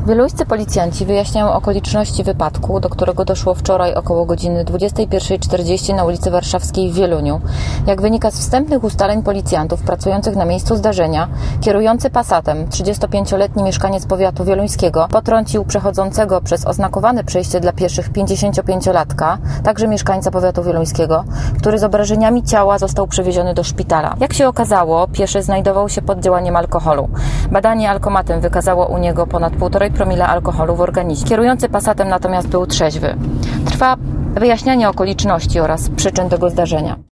Wieluńscy policjanci wyjaśniają okoliczności wypadku, do którego doszło wczoraj około godziny 21:40 na ulicy Warszawskiej w Wieluniu. Jak wynika z wstępnych ustaleń policjantów pracujących na miejscu zdarzenia, kierujący Passatem 35-letni mieszkaniec powiatu wieluńskiego potrącił przechodzącego przez oznakowane przejście dla pieszych 55-latka, także mieszkańca powiatu wieluńskiego, który z obrażeniami ciała został przewieziony do szpitala. Jak się okazało, pieszy znajdował się pod działaniem alkoholu. Badanie alkomatem wykazało u niego ponad 1,5 promila alkoholu w organizmie. Kierujący Passatem natomiast był trzeźwy. Trwa wyjaśnianie okoliczności oraz przyczyn tego zdarzenia.